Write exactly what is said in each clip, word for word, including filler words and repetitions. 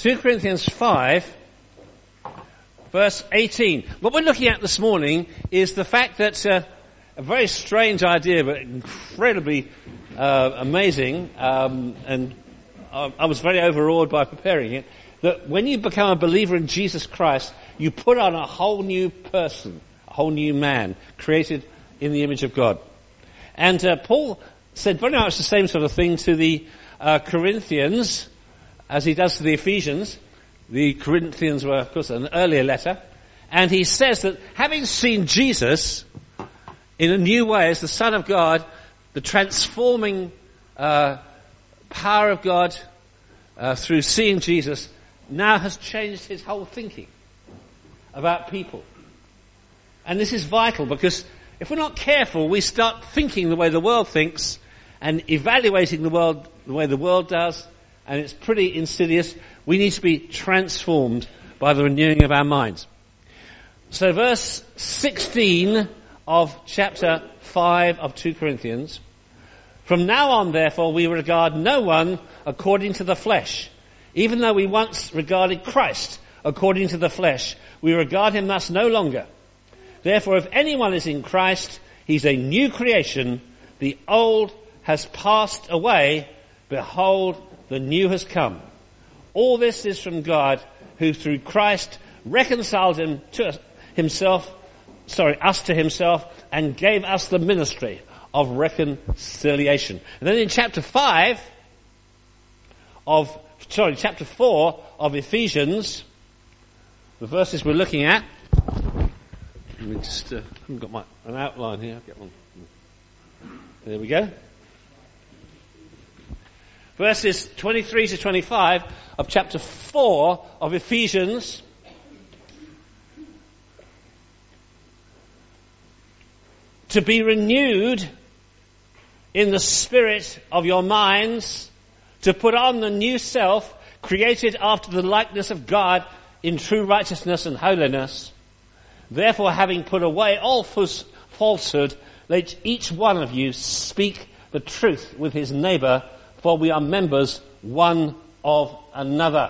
Second Corinthians five, verse eighteen. What we're looking at this morning is the fact that uh, a very strange idea, but incredibly uh, amazing, um, and I, I was very overawed by preparing it, that when you become a believer in Jesus Christ, you put on a whole new person, a whole new man, created in the image of God. And uh, Paul said very much the same sort of thing to the uh, Corinthians as he does to the Ephesians. The Corinthians were, of course, an earlier letter. And he says that having seen Jesus in a new way as the Son of God, the transforming uh, power of God uh, through seeing Jesus now has changed his whole thinking about people. And this is vital because if we're not careful, we start thinking the way the world thinks and evaluating the world the way the world does, and it's pretty insidious. We need to be transformed by the renewing of our minds. So verse sixteen of chapter five of Second Corinthians. From now on, therefore, we regard no one according to the flesh. Even though we once regarded Christ according to the flesh, we regard him thus no longer. Therefore, if anyone is in Christ, he's a new creation. The old has passed away. Behold, the new has come. All this is from God, who through Christ reconciled him to us, himself, sorry, us to himself, and gave us the ministry of reconciliation. And then in chapter five of Sorry, chapter four of Ephesians, the verses we're looking at. Let me just, uh, I haven't got my, an outline here. I'll get one. There we go. Verses twenty-three to twenty-five of chapter four of Ephesians. To be renewed in the spirit of your minds, to put on the new self, created after the likeness of God in true righteousness and holiness. Therefore, having put away all falsehood, let each one of you speak the truth with his neighbour, for we are members one of another.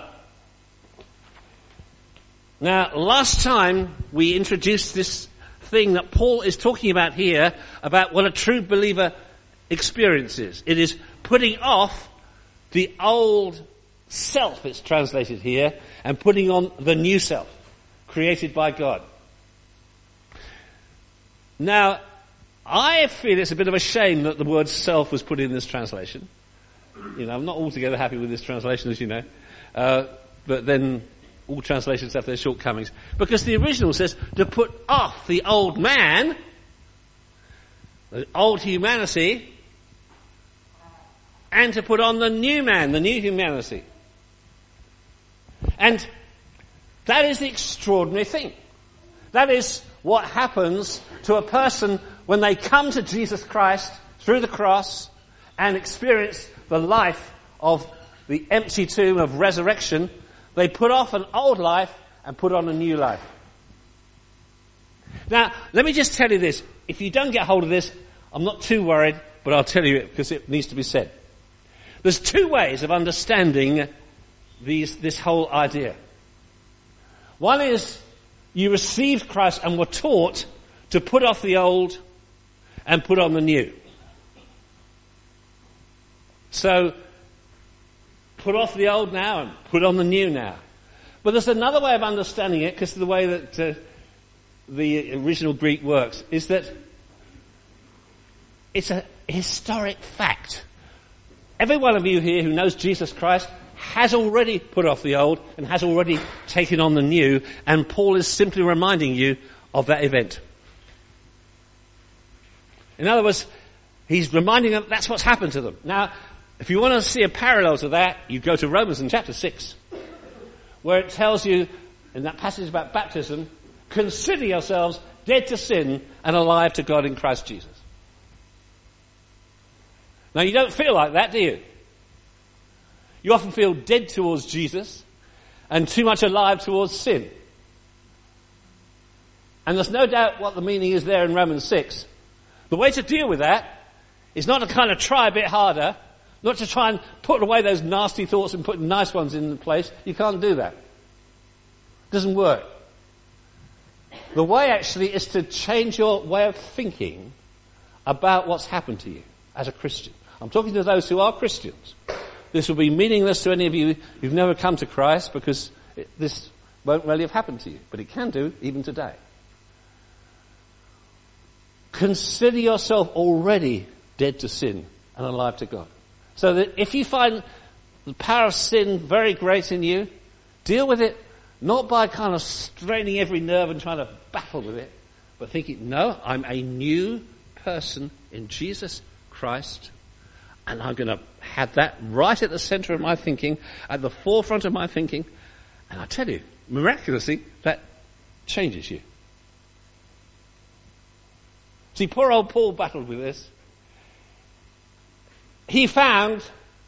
Now, last time we introduced this thing that Paul is talking about here, about what a true believer experiences. It is putting off the old self, it's translated here, and putting on the new self, created by God. Now, I feel it's a bit of a shame that the word self was put in this translation. You know, I'm not altogether happy with this translation, as you know. Uh, but then all translations have their shortcomings. Because the original says to put off the old man, the old humanity, and to put on the new man, the new humanity. And that is the extraordinary thing. That is what happens to a person when they come to Jesus Christ through the cross and experience the life of the empty tomb of resurrection. They put off an old life and put on a new life. Now, let me just tell you this. If you don't get hold of this, I'm not too worried, but I'll tell you it because it needs to be said. There's two ways of understanding these, this whole idea. One is you received Christ and were taught to put off the old and put on the new. So, put off the old now and put on the new now. But there's another way of understanding it, because of the way that uh, the original Greek works, is that it's a historic fact. Every one of you here who knows Jesus Christ has already put off the old and has already taken on the new, and Paul is simply reminding you of that event. In other words, he's reminding them that's what's happened to them. Now, if you want to see a parallel to that, you go to Romans in chapter six, where it tells you, in that passage about baptism, consider yourselves dead to sin and alive to God in Christ Jesus. Now, you don't feel like that, do you? You often feel dead towards Jesus and too much alive towards sin. And there's no doubt what the meaning is there in Romans six. The way to deal with that is not to kind of try a bit harder, Not to try and put away those nasty thoughts and put nice ones in place. You can't do that. It doesn't work. The way actually is to change your way of thinking about what's happened to you as a Christian. I'm talking to those who are Christians. This will be meaningless to any of you who've never come to Christ because it, this won't really have happened to you. But it can do even today. Consider yourself already dead to sin and alive to God. So that if you find the power of sin very great in you, deal with it not by kind of straining every nerve and trying to battle with it, but thinking, no, I'm a new person in Jesus Christ, and I'm going to have that right at the center of my thinking, at the forefront of my thinking, and I tell you, miraculously, that changes you. See, poor old Paul battled with this. He found,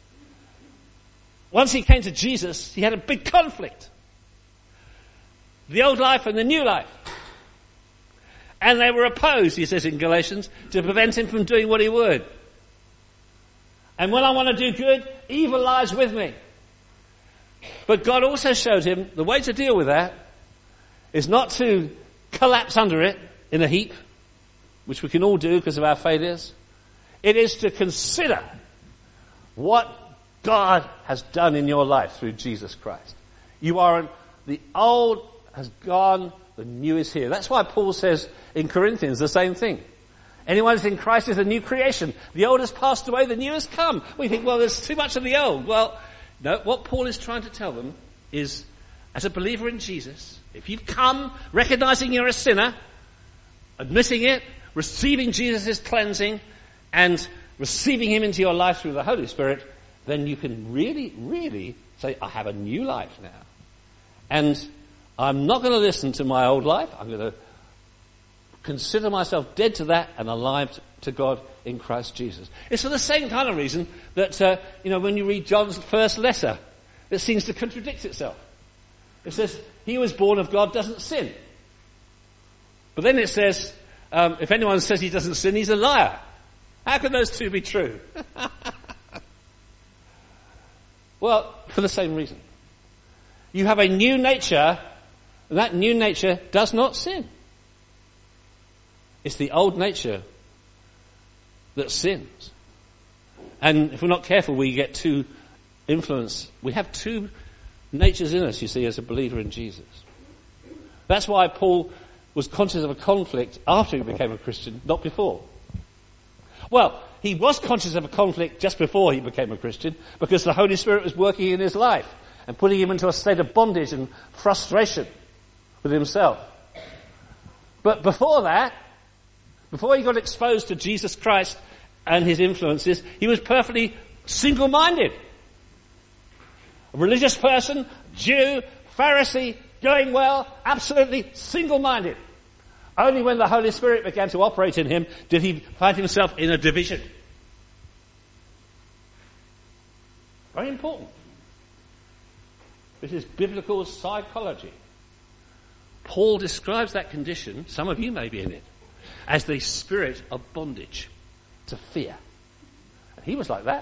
once he came to Jesus, he had a big conflict. The old life and the new life. And they were opposed, he says in Galatians, to prevent him from doing what he would. And when I want to do good, evil lies with me. But God also showed him the way to deal with that is not to collapse under it in a heap, which we can all do because of our failures. It is to consider what God has done in your life through Jesus Christ. You are, the old has gone, the new is here. That's why Paul says in Corinthians the same thing. Anyone who's in Christ is a new creation. The old has passed away, the new has come. We think, well, there's too much of the old. Well, no, what Paul is trying to tell them is, as a believer in Jesus, if you've come recognizing you're a sinner, admitting it, receiving Jesus' cleansing, and receiving him into your life through the Holy Spirit, then you can really, really say, I have a new life now. And I'm not going to listen to my old life. I'm going to consider myself dead to that and alive to God in Christ Jesus. It's for the same kind of reason that, uh, you know, when you read John's first letter, it seems to contradict itself. It says, he who is born of God doesn't sin. But then it says, um, if anyone says he doesn't sin, he's a liar. How can those two be true? Well, for the same reason. You have a new nature, and that new nature does not sin. It's the old nature that sins. And if we're not careful, we get two influence. We have two natures in us, you see, as a believer in Jesus. That's why Paul was conscious of a conflict after he became a Christian, not before. Well, he was conscious of a conflict just before he became a Christian because the Holy Spirit was working in his life and putting him into a state of bondage and frustration with himself. But before that, before he got exposed to Jesus Christ and his influences, he was perfectly single-minded. A religious person, Jew, Pharisee, going well, absolutely single-minded. Only when the Holy Spirit began to operate in him did he find himself in a division. Very important. This is biblical psychology. Paul describes that condition, some of you may be in it, as the spirit of bondage to fear. And he was like that.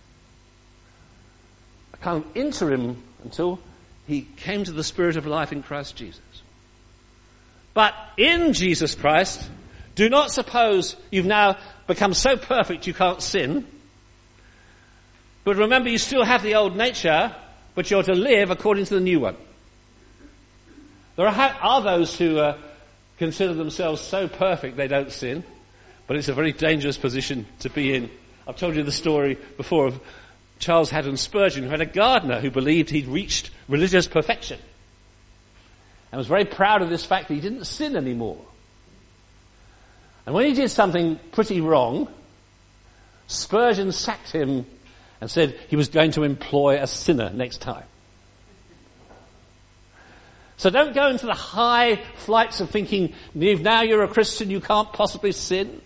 A kind of interim until he came to the spirit of life in Christ Jesus. But in Jesus Christ, do not suppose you've now become so perfect you can't sin. But remember, you still have the old nature, but you're to live according to the new one. There are, are those who uh, consider themselves so perfect they don't sin, but it's a very dangerous position to be in. I've told you the story before of Charles Haddon Spurgeon, who had a gardener who believed he'd reached religious perfection and was very proud of this fact that he didn't sin anymore. And when he did something pretty wrong, Spurgeon sacked him and said he was going to employ a sinner next time. So don't go into the high flights of thinking, if now you're a Christian, you can't possibly sin.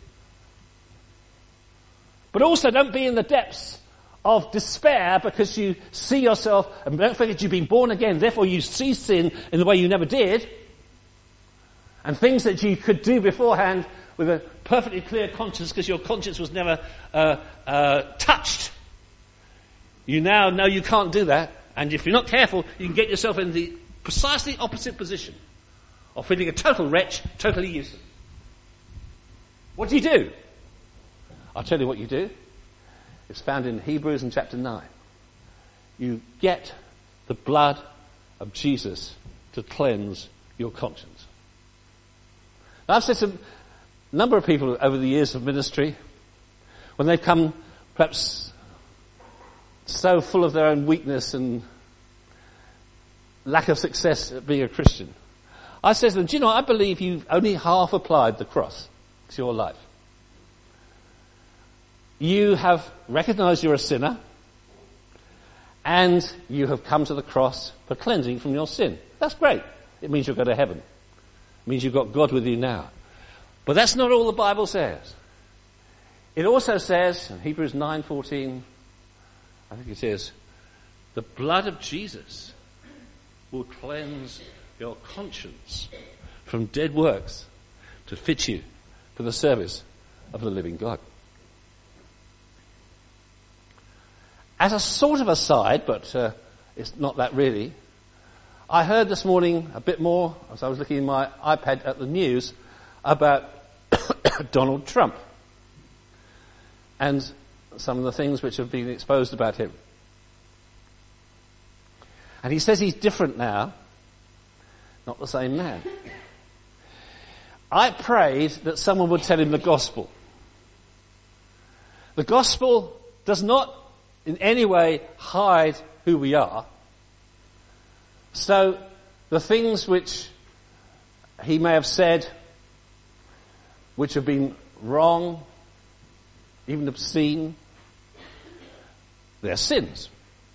But also don't be in the depths of despair because you see yourself, and don't forget you've been born again, therefore you see sin in the way you never did, and things that you could do beforehand with a perfectly clear conscience because your conscience was never uh, uh, touched. you now know you can't do that, and if you're not careful, you can get yourself in the precisely opposite position of feeling a total wretch, totally useless. What do you do? I'll tell you what you do. It's found in Hebrews in chapter nine. You get the blood of Jesus to cleanse your conscience. Now, I've said to a number of people over the years of ministry, when they've come perhaps so full of their own weakness and lack of success at being a Christian, I said to them, do you know, I believe you've only half applied the cross to your life. You have recognized you're a sinner, and you have come to the cross for cleansing from your sin. That's great. It means you'll go to heaven. It means you've got God with you now. But that's not all the Bible says. It also says, in Hebrews nine fourteen, I think it is, the blood of Jesus will cleanse your conscience from dead works to fit you for the service of the living God. As a sort of aside, but uh, it's not that really, I heard this morning a bit more, as I was looking in my iPad at the news, about Donald Trump and some of the things which have been exposed about him. And he says he's different now, not the same man. I prayed that someone would tell him the gospel. The gospel does not in any way hide who we are. So the things which he may have said, which have been wrong, even obscene, they're sins.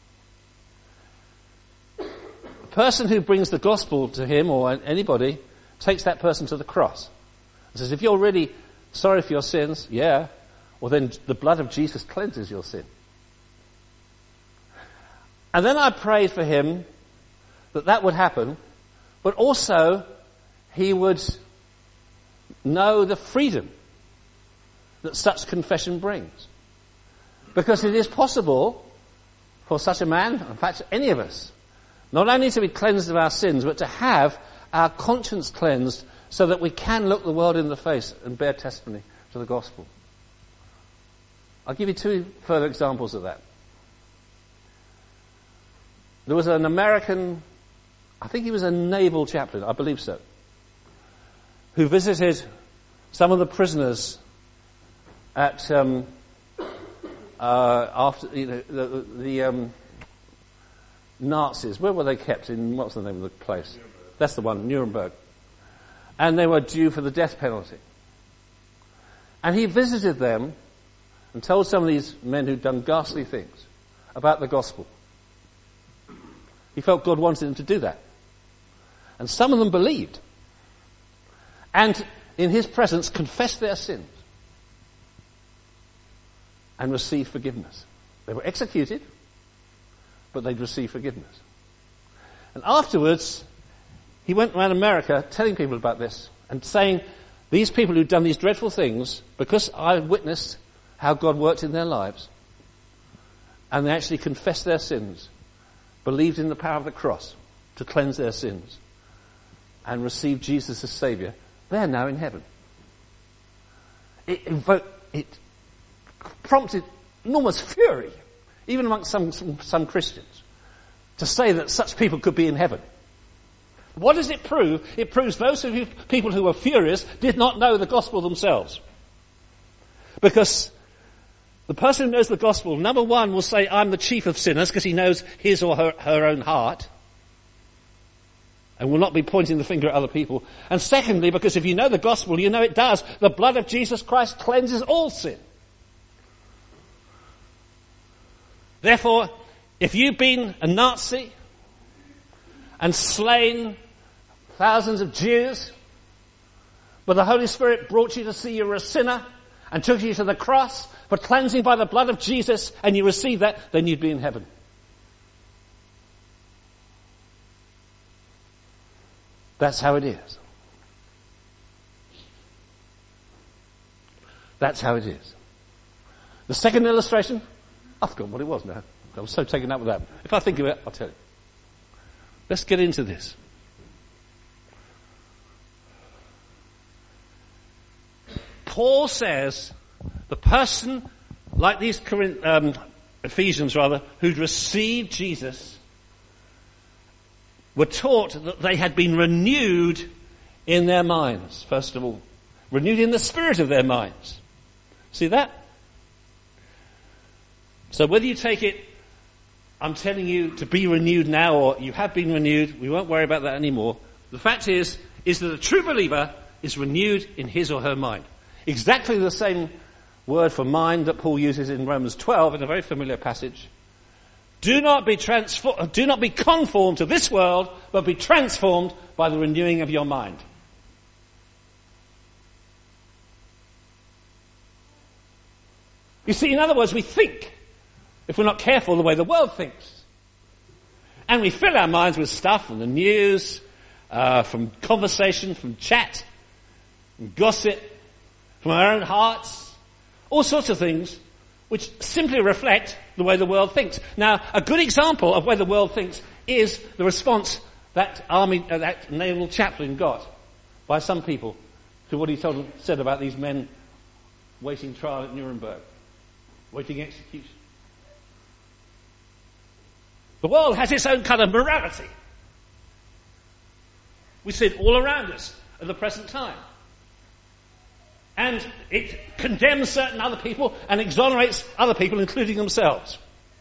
The person who brings the gospel to him or anybody takes that person to the cross and says, if you're really sorry for your sins, yeah, well then the blood of Jesus cleanses your sin. And then I prayed for him that that would happen, but also he would know the freedom that such confession brings. Because it is possible for such a man, in fact any of us, not only to be cleansed of our sins, but to have our conscience cleansed so that we can look the world in the face and bear testimony to the gospel. I'll give you two further examples of that. There was an American, I think he was a naval chaplain, I believe so, who visited some of the prisoners at um, uh, after you know the, the um, Nazis. Where were they kept? In what's the name of the place? Nuremberg. That's the one, Nuremberg. And they were due for the death penalty. And he visited them and told some of these men who'd done ghastly things about the gospel. He felt God wanted him to do that. And some of them believed. And in his presence confessed their sins. And received forgiveness. They were executed, but they'd received forgiveness. And afterwards, he went around America telling people about this and saying, these people who'd done these dreadful things, because I witnessed how God worked in their lives, and they actually confessed their sins, believed in the power of the cross to cleanse their sins, and received Jesus as Saviour, they're now in heaven. It invoked, it prompted enormous fury, even amongst some, some, some Christians, to say that such people could be in heaven. What does it prove? It proves those of you people who were furious did not know the gospel themselves. Because the person who knows the gospel, number one, will say, I'm the chief of sinners, because he knows his or her, her own heart, and will not be pointing the finger at other people. And secondly, because if you know the gospel, you know it does. The blood of Jesus Christ cleanses all sin. Therefore, if you've been a Nazi and slain thousands of Jews, but the Holy Spirit brought you to see you were a sinner and took you to the cross for cleansing by the blood of Jesus, and you received that, then you'd be in heaven. That's how it is. That's how it is. The second illustration, I've forgotten what it was now. I was so taken up with that. If I think of it, I'll tell you. Let's get into this. Paul says the person, like these Corinth, um, Ephesians rather, who'd received Jesus, were taught that they had been renewed in their minds, first of all. Renewed in the spirit of their minds. See that? So whether you take it, I'm telling you to be renewed now, or you have been renewed, we won't worry about that anymore. The fact is, is that a true believer is renewed in his or her mind. Exactly the same word for mind that Paul uses in Romans twelve in a very familiar passage. Do not be transformed, do not be conformed to this world, but be transformed by the renewing of your mind. You see, in other words, we think, if we're not careful, the way the world thinks. And we fill our minds with stuff from the news, uh, from conversation, from chat, from gossip, from our own hearts, all sorts of things which simply reflect the way the world thinks. Now, a good example of the way the world thinks is the response that army, uh, that naval chaplain got by some people to what he told, said about these men waiting trial at Nuremberg, waiting execution. The world has its own kind of morality. We see it all around us at the present time. And it condemns certain other people and exonerates other people, including themselves.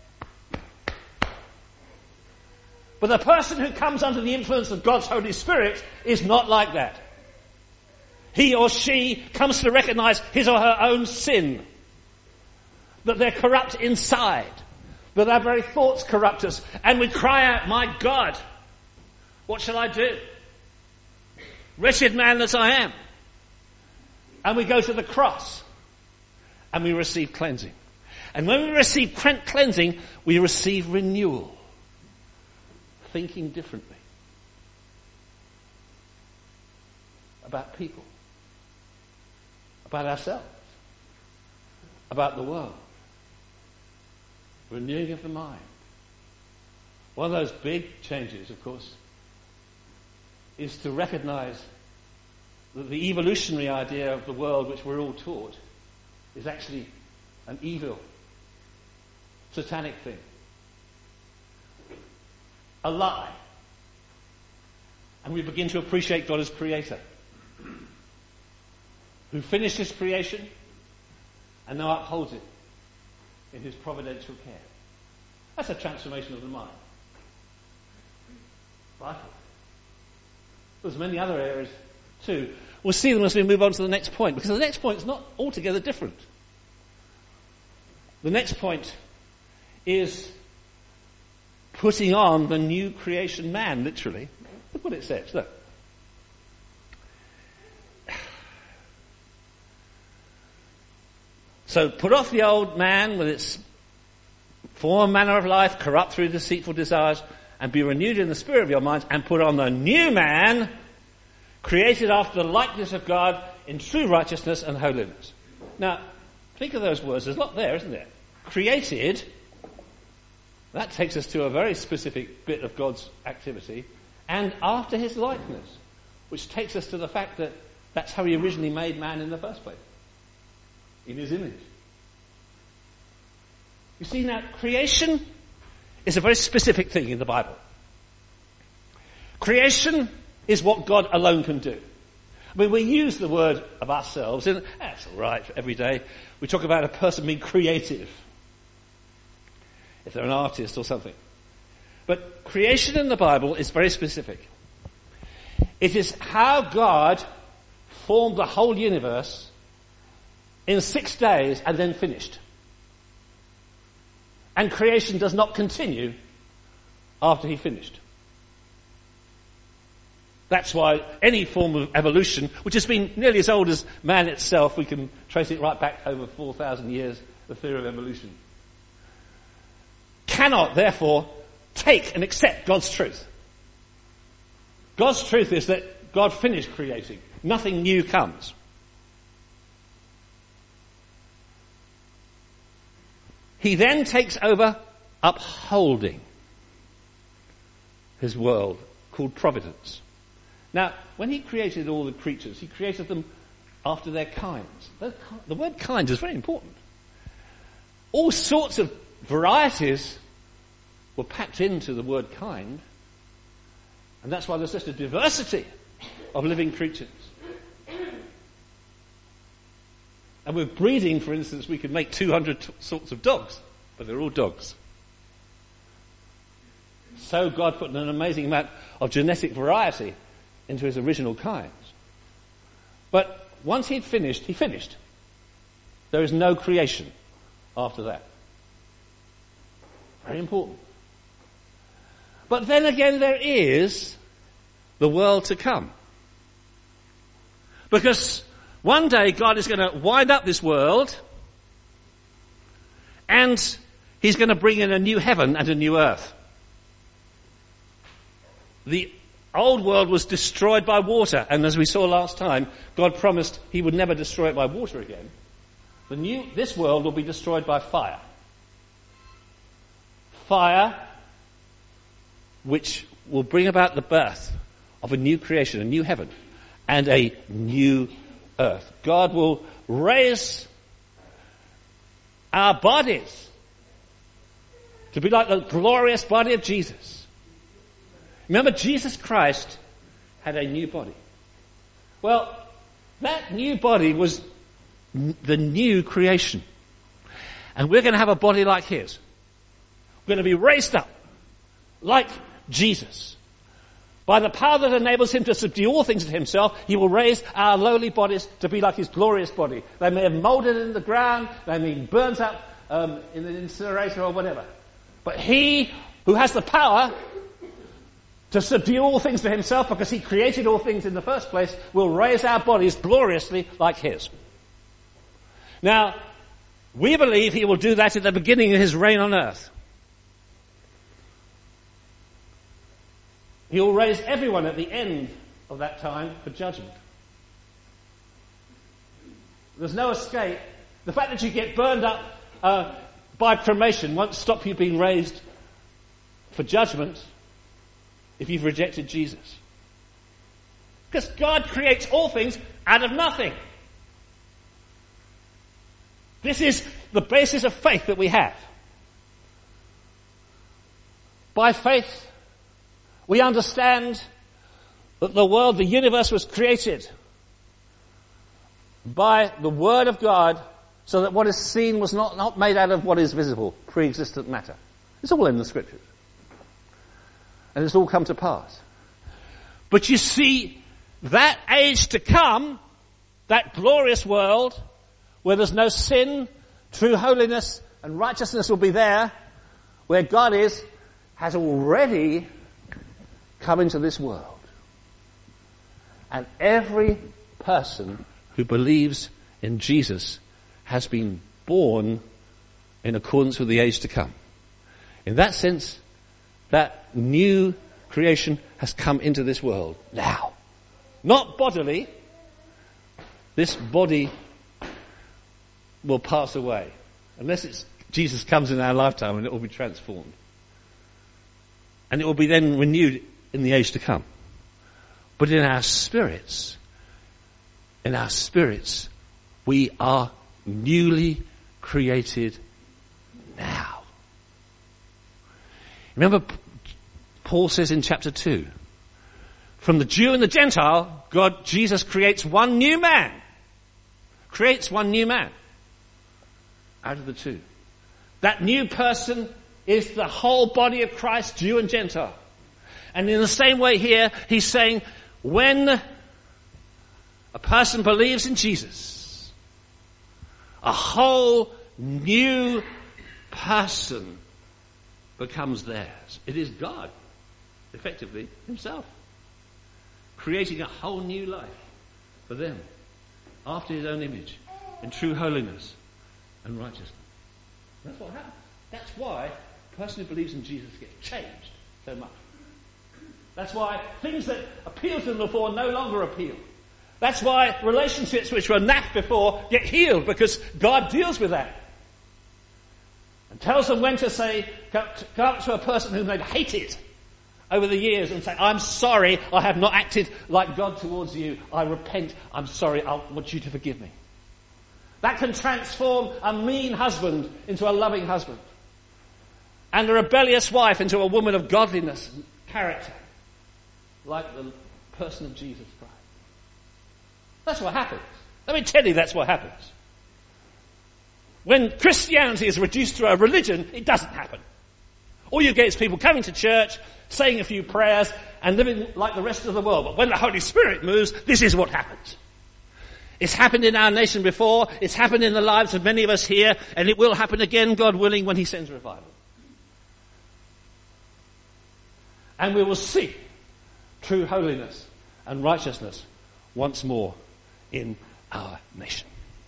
But the person who comes under the influence of God's Holy Spirit is not like that. He or she comes to recognize his or her own sin. That they're corrupt inside. That our very thoughts corrupt us. And we cry out, my God, what shall I do? Wretched man that I am. And we go to the cross. And we receive cleansing. And when we receive cleansing, we receive renewal. Thinking differently. About people. About ourselves. About the world. Renewing of the mind. One of those big changes, of course, is to recognize that the evolutionary idea of the world which we're all taught is actually an evil, satanic thing. A lie. And we begin to appreciate God as creator, who finished his creation and now upholds it in his providential care. That's a transformation of the mind. Vital. There's many other areas too. We'll see them as we move on to the next point, because the next point is not altogether different. The next point is putting on the new creation man, literally. Look what it says, look. So put off the old man with its former manner of life, corrupt through deceitful desires, and be renewed in the spirit of your minds, and put on the new man, created after the likeness of God in true righteousness and holiness. Now, think of those words. There's a lot there, isn't there? Created, that takes us to a very specific bit of God's activity, and after his likeness, which takes us to the fact that that's how he originally made man in the first place. In his image. You see, now, creation is a very specific thing in the Bible. Creation is what God alone can do. I mean, we use the word of ourselves, and that's all right every day. We talk about a person being creative, if they're an artist or something. But creation in the Bible is very specific. It is how God formed the whole universe in six days and then finished. And creation does not continue after he finished. That's why any form of evolution, which has been nearly as old as man itself, we can trace it right back over four thousand years, the theory of evolution, cannot therefore take and accept God's truth. God's truth is that God finished creating. Nothing new comes. He then takes over upholding his world called providence. Now, when he created all the creatures, he created them after their kinds. The word kind is very important. All sorts of varieties were packed into the word kind, and that's why there's such a diversity of living creatures. And with breeding, for instance, we could make two hundred t- sorts of dogs, but they're all dogs. So God put an amazing amount of genetic variety into his original kinds. But once he'd finished, he finished. There is no creation after that. Very important. But then again, there is the world to come. Because one day God is going to wind up this world and he's going to bring in a new heaven and a new earth. The old world was destroyed by water, and as we saw last time, God promised he would never destroy it by water again. The new, this world will be destroyed by fire. Fire which will bring about the birth of a new creation, a new heaven, and a new earth. God will raise our bodies to be like the glorious body of Jesus. Remember, Jesus Christ had a new body. Well, that new body was n- the new creation. And we're going to have a body like his. We're going to be raised up like Jesus. By the power that enables him to subdue all things to himself, he will raise our lowly bodies to be like his glorious body. They may have molded in the ground, they may be burnt up um, in an incinerator or whatever. But he who has the power to subdue all things to himself, because he created all things in the first place, will raise our bodies gloriously like his. Now, we believe he will do that at the beginning of his reign on earth. He will raise everyone at the end of that time for judgment. There's no escape. The fact that you get burned up uh, by cremation won't stop you being raised for judgment if you've rejected Jesus. Because God creates all things out of nothing. This is the basis of faith that we have. By faith, we understand that the world, the universe, was created by the Word of God, so that what is seen was not, not made out of what is visible, pre-existent matter. It's all in the Scriptures. And it's all come to pass. But you see, that age to come, that glorious world, where there's no sin, true holiness and righteousness will be there, where God is, has already come into this world. And every person who believes in Jesus has been born in accordance with the age to come. In that sense, that new creation has come into this world now. Not bodily. This body will pass away. Unless it's Jesus comes in our lifetime, and it will be transformed. And it will be then renewed in the age to come. But in our spirits, in our spirits, we are newly created now. Remember, Paul says in chapter two, from the Jew and the Gentile, God, Jesus creates one new man. Creates one new man out of the two. That new person is the whole body of Christ, Jew and Gentile. And in the same way here, he's saying, when a person believes in Jesus, a whole new person becomes theirs. It is God, effectively, himself, creating a whole new life for them, after his own image, in true holiness and righteousness. That's what happens. That's why a person who believes in Jesus gets changed so much. That's why things that appealed to them before no longer appeal. That's why relationships which were naff before get healed, because God deals with that and tells them when to say, go up to a person whom they've hated over the years and say, I'm sorry, I have not acted like God towards you. I repent. I'm sorry. I want you to forgive me. That can transform a mean husband into a loving husband. And a rebellious wife into a woman of godliness and character. Like the person of Jesus Christ. That's what happens. Let me tell you that's what happens. When Christianity is reduced to a religion, it doesn't happen. All you get is people coming to church, saying a few prayers, and living like the rest of the world. But when the Holy Spirit moves, this is what happens. It's happened in our nation before, it's happened in the lives of many of us here, and it will happen again, God willing, when He sends revival. And we will see true holiness and righteousness once more in our nation.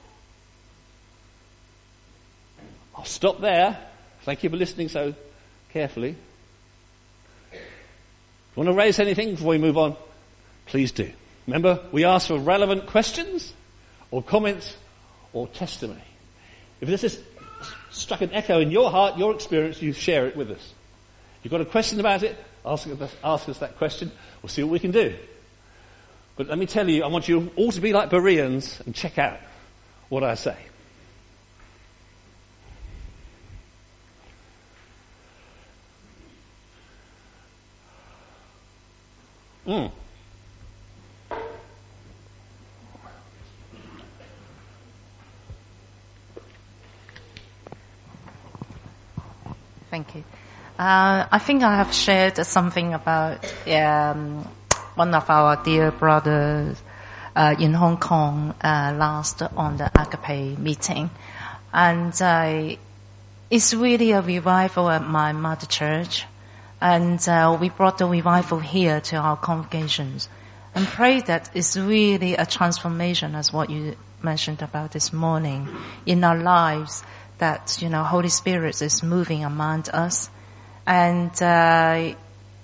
I'll stop there. Thank you for listening so carefully. If you want to raise anything before we move on, please do. Remember, we ask for relevant questions or comments or testimony. If this has struck an echo in your heart, your experience, you share it with us. If you've got a question about it, ask us, ask us that question. We'll see what we can do. But let me tell you, I want you all to be like Bereans and check out what I say. Mm. Thank you. Uh, I think I have shared something about um, one of our dear brothers uh, in Hong Kong uh, last on the Agape meeting. And uh, it's really a revival at my mother church. And uh, we brought the revival here to our congregations and pray that it's really a transformation, as what you mentioned about this morning, in our lives, that, you know, Holy Spirit is moving among us. And uh,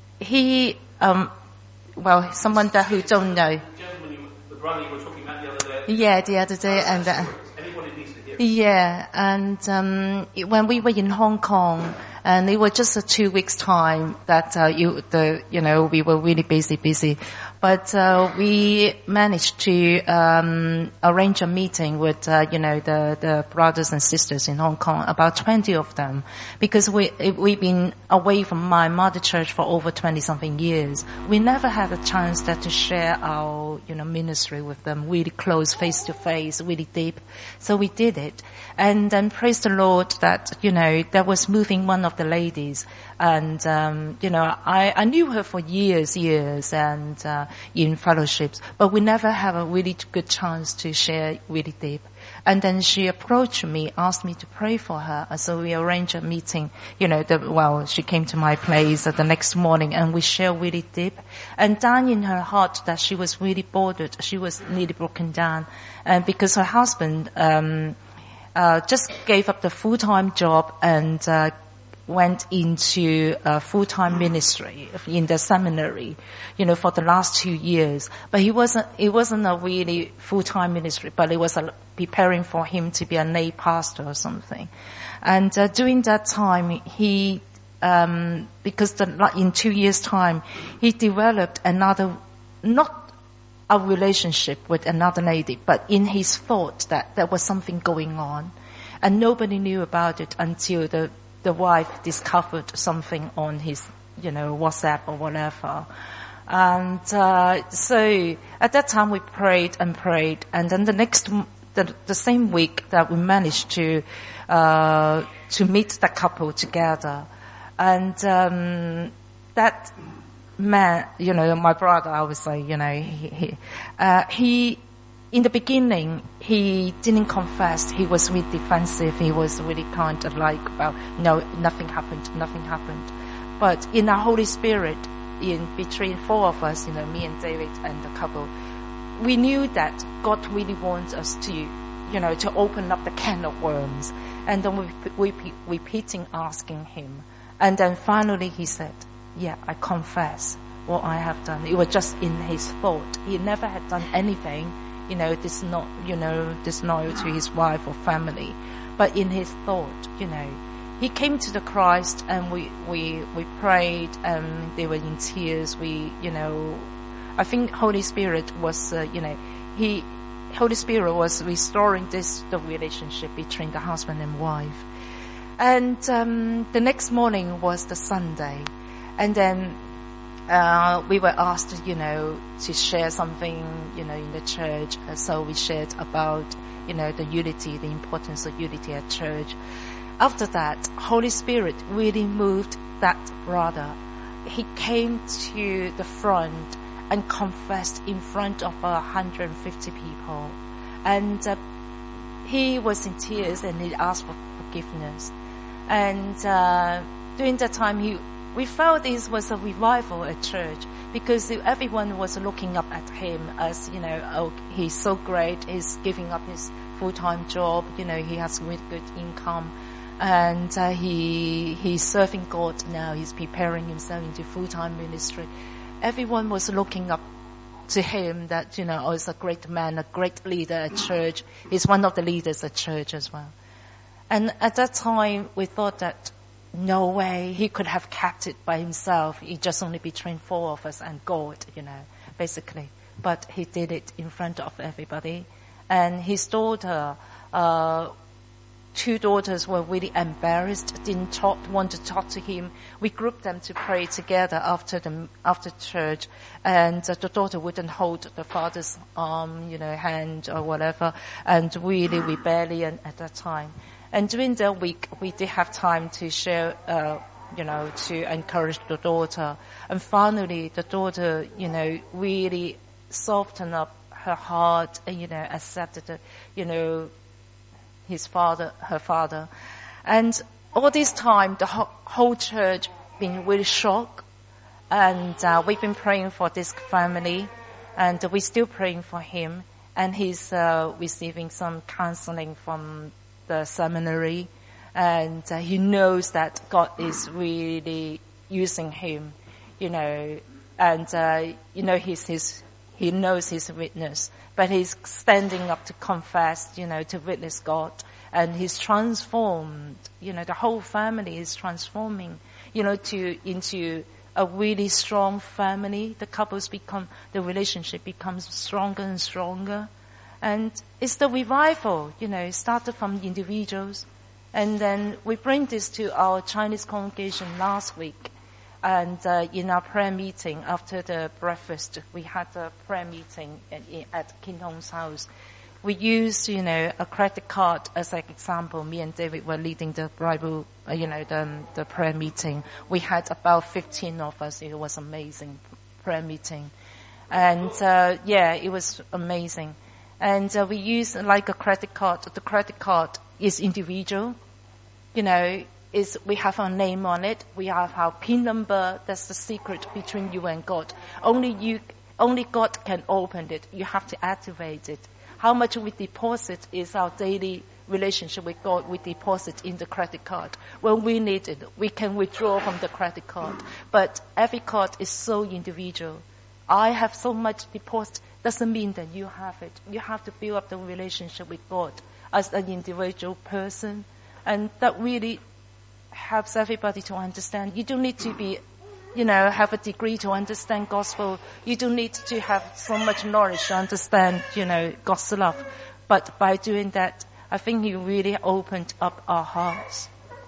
he, um, well, someone that who don't know. The gentleman, the brother you were talking about the other day. Yeah, the other day. and uh, Anybody needs to hear it. Yeah, and um, when we were in Hong Kong, and it was just a two weeks time that uh, you, the, you know, we were really busy, busy. But uh, we managed to um, arrange a meeting with, uh, you know, the, the brothers and sisters in Hong Kong, about twenty of them, because we we've been away from my mother church for over twenty something years. We never had a chance that to share our, you know, ministry with them really close, face to face, really deep. So we did it, and then praise the Lord that, you know, that was moving one of the ladies, and um, you know, I I knew her for years, years, and. Uh, in fellowships, but we never have a really good chance to share really deep. And then she approached me, asked me to pray for her, and so we arranged a meeting. You know, the, well, she came to my place the next morning, and we shared really deep. And down in her heart that she was really bothered, she was nearly broken down, and because her husband um uh just gave up the full-time job and uh went into a full-time ministry in the seminary, you know, for the last two years. But he wasn't, it wasn't a really full-time ministry, but it was a, preparing for him to be a lay pastor or something. And uh, during that time, he, um, because the, in two years' time, he developed another, not a relationship with another lady, but in his thought that there was something going on. And nobody knew about it until the the wife discovered something on his, you know, WhatsApp or whatever. And uh, so at that time we prayed and prayed, and then the next, the, the same week that we managed to uh to meet the couple together. And um that man, you know, my brother, I would say, you know, he, he, uh, he in the beginning, he didn't confess. He was really defensive. He was really kind of like, well, no, nothing happened, nothing happened. But in our Holy Spirit, in between four of us, you know, me and David and the couple, we knew that God really wants us to, you know, to open up the can of worms. And then we, we, repeating asking him. And then finally he said, yeah, I confess what I have done. It was just in his thought. He never had done anything, you know, this not, you know, disloyal to his wife or family. But in his thought, you know, he came to the Christ, and we, we, we prayed, and they were in tears. We, you know, I think Holy Spirit was, uh, you know, he, Holy Spirit was restoring this, the relationship between the husband and wife. And, um, the next morning was the Sunday. And then, uh, we were asked, you know, to share something, you know, in the church. Uh, so we shared about, you know, the unity, the importance of unity at church. After that, Holy Spirit really moved that brother. He came to the front and confessed in front of one hundred fifty people. And uh, he was in tears, and he asked for forgiveness. And uh, during that time, he, we felt this was a revival at church, because everyone was looking up at him as, you know, oh, he's so great, he's giving up his full-time job, you know, he has really good income. And uh, he he's serving God now. He's preparing himself into full-time ministry. Everyone was looking up to him that, you know, oh, he's a great man, a great leader at church. He's one of the leaders at church as well. And at that time, we thought that no way he could have kept it by himself. He just only between four of us and God, you know, basically. But he did it in front of everybody. And his daughter, uh, two daughters were really embarrassed, didn't talk, want to talk to him. We grouped them to pray together after the, after church, and uh, the daughter wouldn't hold the father's arm, you know, hand or whatever, and really rebellion at that time. And during the week, we did have time to share, uh, you know, to encourage the daughter. And finally, the daughter, you know, really softened up her heart and, you know, accepted the, you know, his father, her father. And all this time, the whole, whole church been really shocked. And uh, we've been praying for this family, and we're still praying for him. And he's uh, receiving some counseling from the seminary, and uh, he knows that God is really using him, you know, and uh, you know he's his. He knows his witness, but he's standing up to confess, you know, to witness God. And he's transformed, you know, the whole family is transforming, you know, to, into a really strong family. The couples become, the relationship becomes stronger and stronger. And it's the revival, you know, it started from individuals. And then we bring this to our Chinese congregation last week. And uh, in our prayer meeting, after the breakfast, we had a prayer meeting at, at King Hong's house. We used, you know, a credit card as an example. Me and David were leading the Bible, uh, you know, the, the prayer meeting. We had about fifteen of us. It was amazing prayer meeting. And, uh, yeah, it was amazing. And uh, we used like a credit card. The credit card is individual, you know, is we have our name on it. We have our PIN number. That's the secret between you and God. Only you, only God can open it. You have to activate it. How much we deposit is our daily relationship with God. We deposit in the credit card. When we need it, we can withdraw from the credit card. But every card is so individual. I have so much deposit. Doesn't mean that you have it. You have to build up the relationship with God as an individual person. And that really helps everybody to understand. You don't need to be, you know, have a degree to understand gospel. You don't need to have so much knowledge to understand, you know, God's love. But by doing that, I think He really opened up our hearts.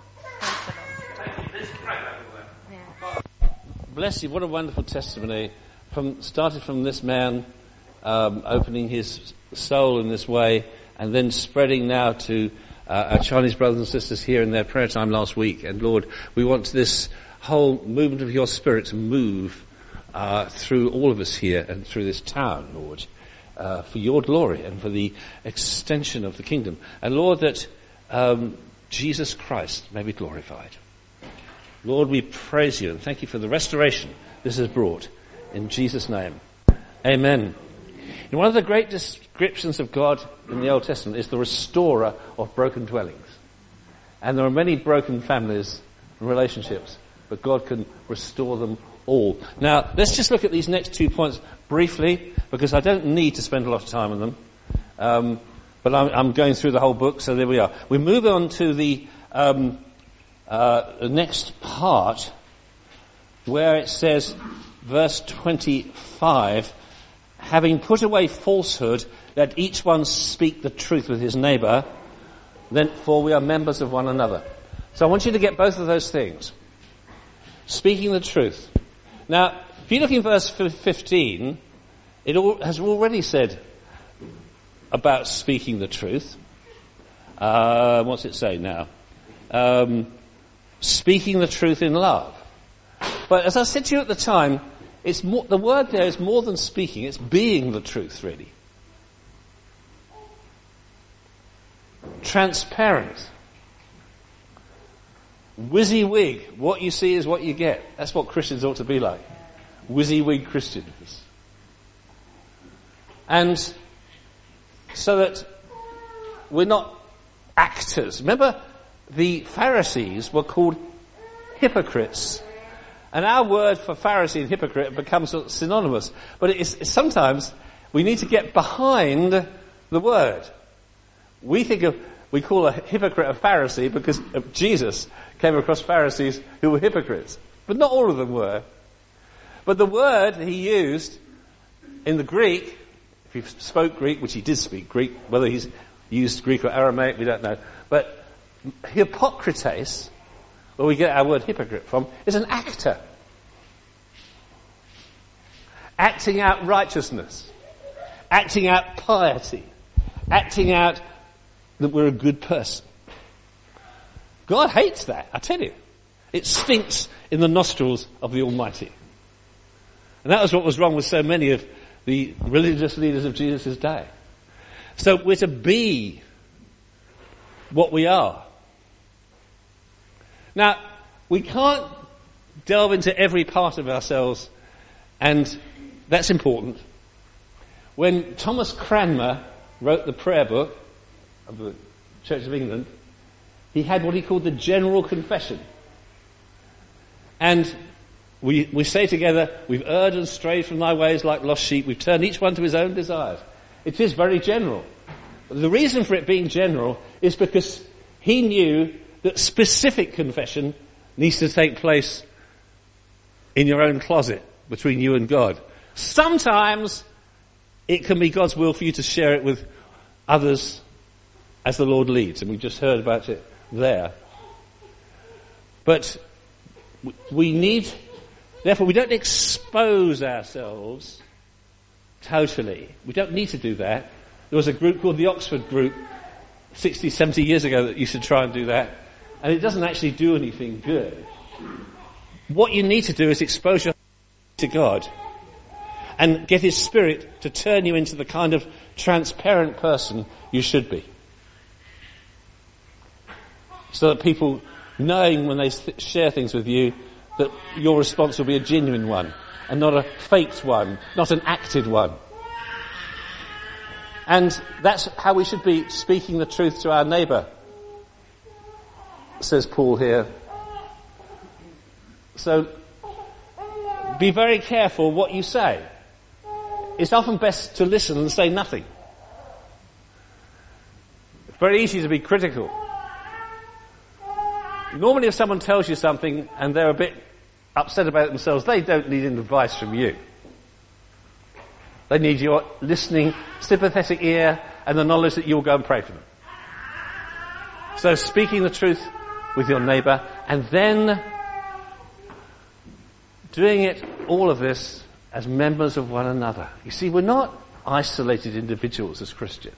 Bless you. What a wonderful testimony. From, started from this man, um, opening his soul in this way, and then spreading now to Uh, our Chinese brothers and sisters here in their prayer time last week. And Lord, we want this whole movement of your Spirit to move uh, through all of us here and through this town, Lord, uh, for your glory and for the extension of the kingdom. And Lord, that um, Jesus Christ may be glorified. Lord, we praise you and thank you for the restoration this has brought. In Jesus' name, amen. And one of the great descriptions of God in the Old Testament is the restorer of broken dwellings. And there are many broken families and relationships, but God can restore them all. Now, let's just look at these next two points briefly, because I don't need to spend a lot of time on them. Um, but I'm, I'm going through the whole book, so there we are. We move on to the um, uh, the next part where it says, verse twenty-five, having put away falsehood, let each one speak the truth with his neighbour, then for we are members of one another. So I want you to get both of those things. Speaking the truth. Now, if you look in verse fifteen, it all, has already said about speaking the truth. Uh, what's it say now? Um, speaking the truth in love. But as I said to you at the time, it's more, the word there is more than speaking, it's being the truth, really. Transparent. WYSIWYG. What you see is what you get. That's what Christians ought to be like. WYSIWYG Christians. And so that we're not actors. Remember, the Pharisees were called hypocrites. And our word for Pharisee and hypocrite becomes synonymous. But it is, sometimes we need to get behind the word. We think of, we call a hypocrite a Pharisee because Jesus came across Pharisees who were hypocrites. But not all of them were. But the word he used in the Greek, if he spoke Greek, which he did speak Greek, whether he's used Greek or Aramaic, we don't know. But hypocrites, where we get our word hypocrite from, is an actor. Acting out righteousness. Acting out piety. Acting out that we're a good person. God hates that, I tell you. It stinks in the nostrils of the Almighty. And that was what was wrong with so many of the religious leaders of Jesus' day. So we're to be what we are. Now, we can't delve into every part of ourselves, and that's important. When Thomas Cranmer wrote the prayer book of the Church of England, he had what he called the General Confession. And we, we say together, we've erred and strayed from thy ways like lost sheep, we've turned each one to his own desires. It is very general. The reason for it being general is because he knew that specific confession needs to take place in your own closet between you and God. Sometimes it can be God's will for you to share it with others as the Lord leads, and we just heard about it there. But we need, therefore we don't expose ourselves totally. We don't need to do that. There was a group called the Oxford Group sixty, seventy years ago that used to try and do that, and it doesn't actually do anything good. What you need to do is expose yourself to God and get His Spirit to turn you into the kind of transparent person you should be. So that people, knowing when they share things with you, that your response will be a genuine one and not a faked one, not an acted one. And that's how we should be speaking the truth to our neighbour, says Paul here. So, be very careful what you say. It's often best to listen and say nothing. It's very easy to be critical. Normally if someone tells you something and they're a bit upset about it themselves, they don't need advice from you. They need your listening, sympathetic ear and the knowledge that you'll go and pray for them. So speaking the truth with your neighbour and then doing it, all of this, as members of one another. You see, we're not isolated individuals as Christians.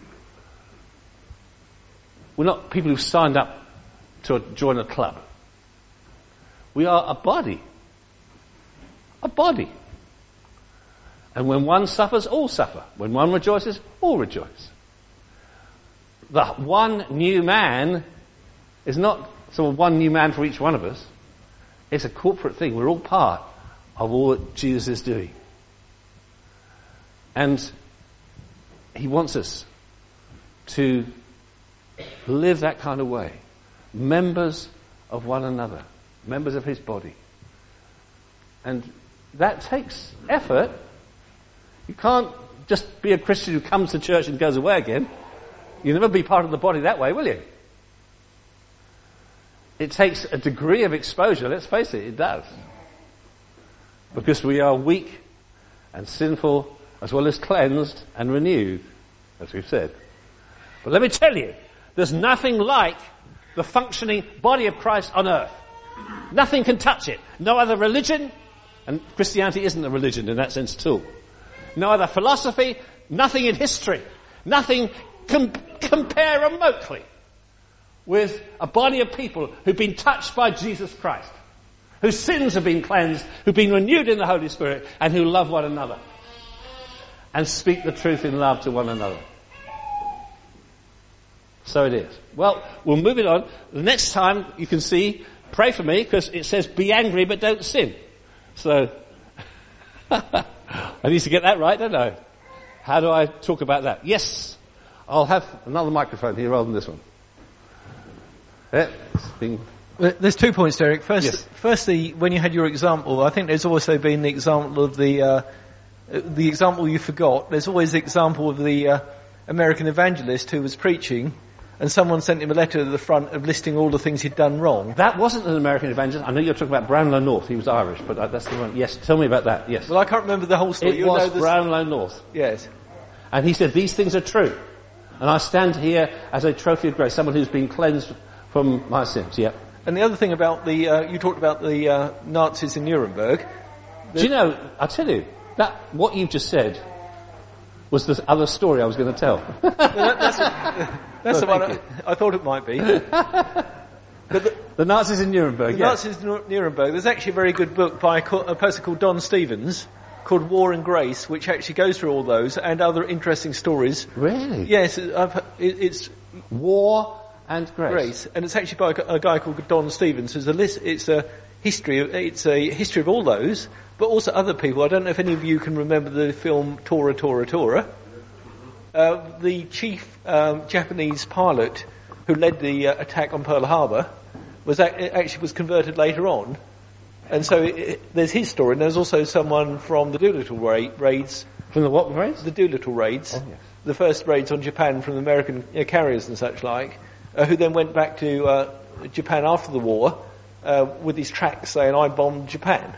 We're not people who've signed up to join a club. We are a body. A body. And when one suffers, all suffer. When one rejoices, all rejoice. The one new man is not sort of one new man for each one of us. It's a corporate thing. We're all part of all that Jesus is doing. And He wants us to live that kind of way. Members of one another. Members of His body. And that takes effort. You can't just be a Christian who comes to church and goes away again. You'll never be part of the body that way, will you? it takes a degree of exposure, let's face it, it does. Because we are weak and sinful as well as cleansed and renewed, as we've said. But let me tell you, there's nothing like the functioning body of Christ on earth. Nothing can touch it. No other religion, and Christianity isn't a religion in that sense at all. No other philosophy, nothing in history, nothing can compare remotely with a body of people who've been touched by Jesus Christ, whose sins have been cleansed, who've been renewed in the Holy Spirit, and who love one another and speak the truth in love to one another. So it is. Well, we'll move it on. The next time you can see, pray for me, because it says be angry but don't sin. So, I need to get that right, don't I? How do I talk about that? Yes, I'll have another microphone here rather than this one. Yeah, it's been... There's two points, Derek. First, yes. Firstly, when you had your example, I think there's also been the example of the, uh, the example you forgot. There's always the example of the uh, American evangelist who was preaching, and someone sent him a letter to the front of listing all the things he'd done wrong. That wasn't an American evangelist. I know you're talking about Brownlow North. He was Irish, but that's the one. Yes, tell me about that. Yes. Well, I can't remember the whole story. It You'll was know this... Brownlow North. Yes. And he said, these things are true. And I stand here as a trophy of grace, someone who's been cleansed from my sins. Yep. And the other thing about the, uh, you talked about the uh, Nazis in Nuremberg. Do you know, I'll tell you, that what you've just said was the other story I was going to tell. that, that's a, that's the one I, I thought it might be. But the, the Nazis in Nuremberg, The yes. Nazis in Nuremberg, there's actually a very good book by a, a person called Don Stevens called War and Grace, which actually goes through all those and other interesting stories. Really? Yes, I've, it, it's... War and Grace. Grace. And it's actually by a, a guy called Don Stevens, who's a list, it's a history, it's a history of all those, but also other people. I don't know if any of you can remember the film Tora, Tora, Tora. Uh, the chief um, Japanese pilot who led the uh, attack on Pearl Harbor was ac- actually was converted later on, and so it, it, there's his story. And there's also someone from the Doolittle ra- raids. From the what raids? The Doolittle raids. Oh, yes. The first raids on Japan from the American uh, carriers and such like, uh, who then went back to uh, Japan after the war uh, with these tracts saying, "I bombed Japan."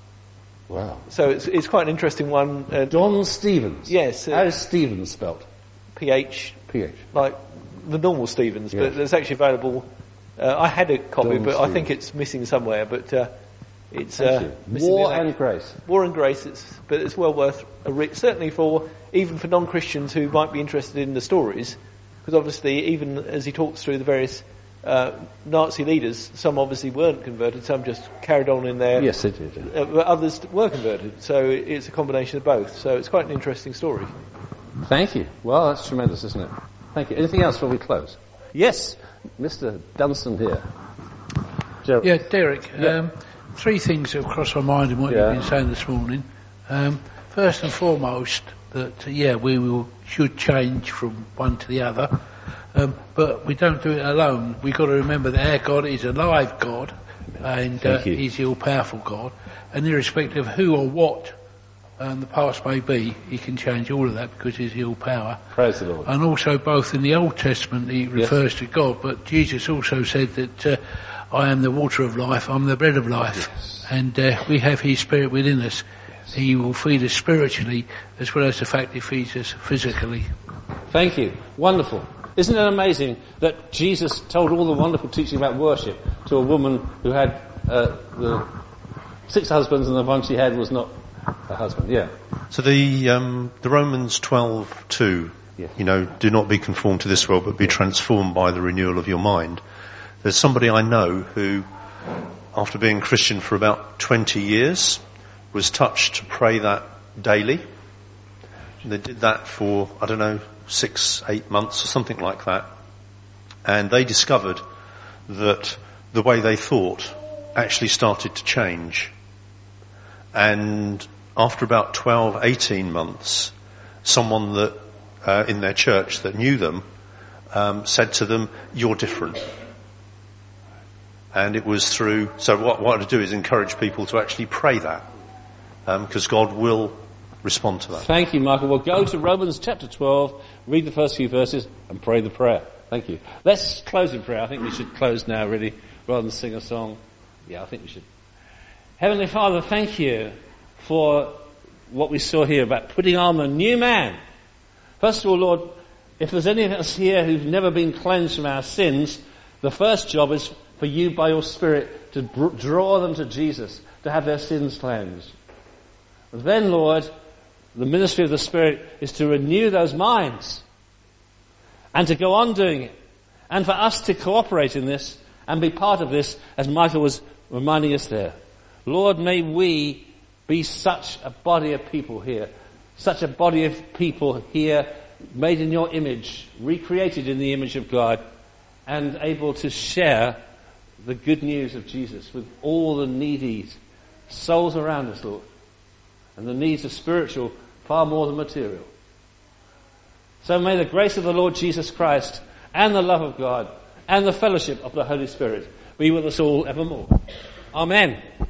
Wow. So it's it's quite an interesting one. Uh, Don Stevens. Yes. Uh, How is Stevens spelt? P H. P H. Like the normal Stevens, Yes. but it's actually available. Uh, I had a copy, Don but I Stevens. think it's missing somewhere. But uh, it's Thank uh, you. missing War the- and Grace. War and Grace. It's but it's well worth a re- certainly for even for non-Christians who might be interested in the stories, because obviously even as he talks through the various uh, Nazi leaders, some obviously weren't converted, some just carried on in their. Yes, it did. Yeah. Uh, but others were converted, so it's a combination of both. So it's quite an interesting story. Thank you. Well, that's tremendous, isn't it? Thank you. Anything else before we close? Yes, Mister Dunstan here. Gerald. Yeah, Derek, Yeah. Um, three things have crossed my mind in what Yeah. you've been saying this morning. Um, first and foremost, that, uh, yeah, we will, should change from one to the other, um, but we don't do it alone. We've got to remember that our God is a live God, and uh, Thank you. He's the all-powerful God, and irrespective of who or what um, the past may be, He can change all of that because He's the all-power. Praise the Lord. And also both in the Old Testament he refers to God, but Jesus also said that uh, I am the water of life, I'm the bread of life. Yes. And uh, we have His Spirit within us. Yes. He will feed us spiritually as well as the fact He feeds us physically. Thank you. Wonderful. Isn't it amazing that Jesus told all the wonderful teaching about worship to a woman who had uh, the six husbands and the one she had was not her husband? Yeah. So the um, the Romans twelve two, Yes. you know, do not be conformed to this world, but be transformed by the renewal of your mind. There's somebody I know who, after being Christian for about twenty years, was touched to pray that daily. They did that for, I don't know, six, eight months or something like that. And they discovered that the way they thought actually started to change. And after about twelve, eighteen months, someone that, uh, in their church that knew them, um, said to them, "You're different." And it was through, so what, what I do is encourage people to actually pray that, because um, God will respond to that. Thank you, Michael. We'll go to Romans chapter twelve, read the first few verses, and pray the prayer. Thank you. Let's close in prayer. I think we should close now, really. rather than sing a song? Yeah, I think we should. Heavenly Father, thank you for what we saw here about putting on the new man. First of all, Lord, if there's any of us here who've never been cleansed from our sins, the first job is for you by your Spirit to br- draw them to Jesus, to have their sins cleansed. And then, Lord, the ministry of the Spirit is to renew those minds and to go on doing it. And for us to cooperate in this and be part of this, as Michael was reminding us there. Lord, may we be such a body of people here, such a body of people here made in your image, recreated in the image of God, and able to share the good news of Jesus with all the needy souls around us, Lord. And the needs of spiritual far more than material. So may the grace of the Lord Jesus Christ and the love of God and the fellowship of the Holy Spirit be with us all evermore. Amen.